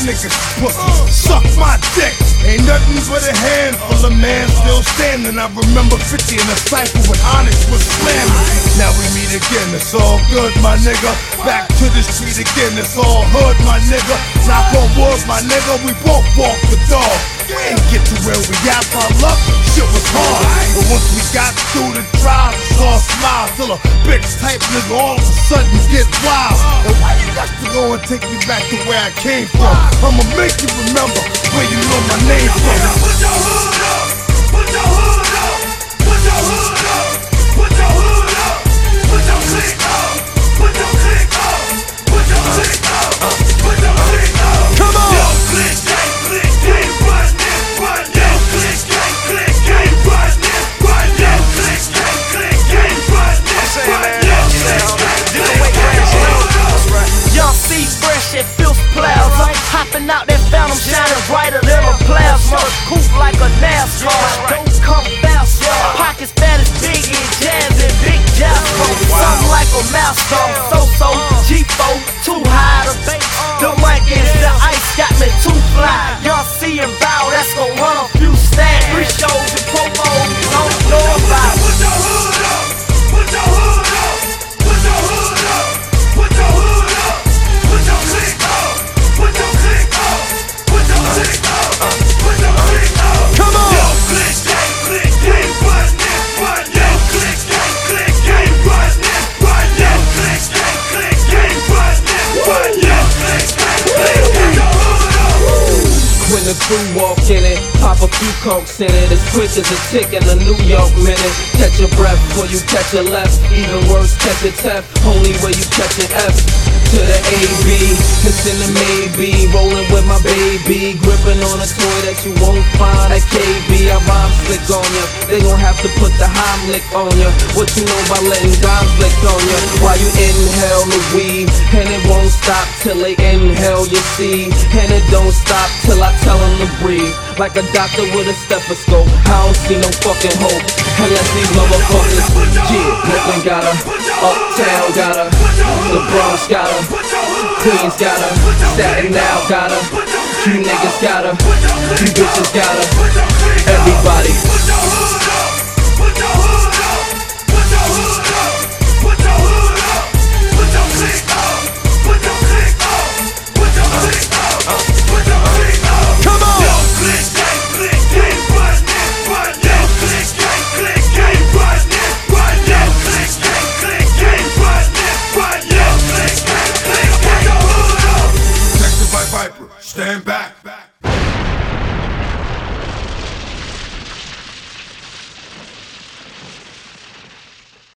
niggas pussy. Suck my dick. Ain't nothing but a handful of man still standing. I remember 50 in a cycle when Onyx was slamming. Now we meet again, it's all good, my nigga. Back to the street again, it's all hood, my nigga. Knock on wood, my nigga, we both walk the dog. We ain't get to where we at by luck, shit was hard. But once we got through the trials, it's all smiles. Till a bitch type nigga all of a sudden get wild. And why you got to go and take me back to where I came from? I'ma make you remember where you know my name from. Put your hood up, put your hood up, put your hood up, put your hood up, put your click up, put your click up, put your click up, put your click up. Come on! Yo, click, click, click, run this, run. Yo, click, click, click, run this, run. Yo, click, click, click, run this, run. Yo, click, click, Young C fresh at Phil's Plaza, hopping out that fountain shining brighter than a plasma. Coupe like a NASCAR, don't come fast. Pockets fat as Biggie, Jazz and Big Jasper. Something like a master, so G4, too high to base. The mic is the ice, got me too fly. Young C and Bow, that's gon' run a few stacks. 3 shows and promos, don't know about it. Put your hood up, put your hood up, put your hood up, put your hood up, put your click up, put your click up, put your click up, put your click up. Come on! Yo, click, click, click, run this, run. Yo, click, click, click, run this, run. Yo, click, click, click, run this, run. Yo, click, click, put your hood up. When the crew walk in it, pop a few cokes in it. As quick as a tick in a New York minute. Catch your breath before you catch your left. Even worse, catch a F. Only way you catch an F. To the AB, it's in the maybe. Rolling with my baby, gripping on a toy that you won't find at KB. I rhyme slick on ya. They gon' have to put the Heimlich on ya. What you know about letting dimes flick on ya? While you inhale the weed, and it won't stop till they inhale your seed. And it don't stop till I tell them to breathe. Like a doctor with a stethoscope, I don't see no fucking hope unless these motherfuckers. Yeah, Brooklyn got her, Uptown got her, the Bronx got her, Queens got her, Staten Island got her, you niggas got her, you bitches got her, everybody.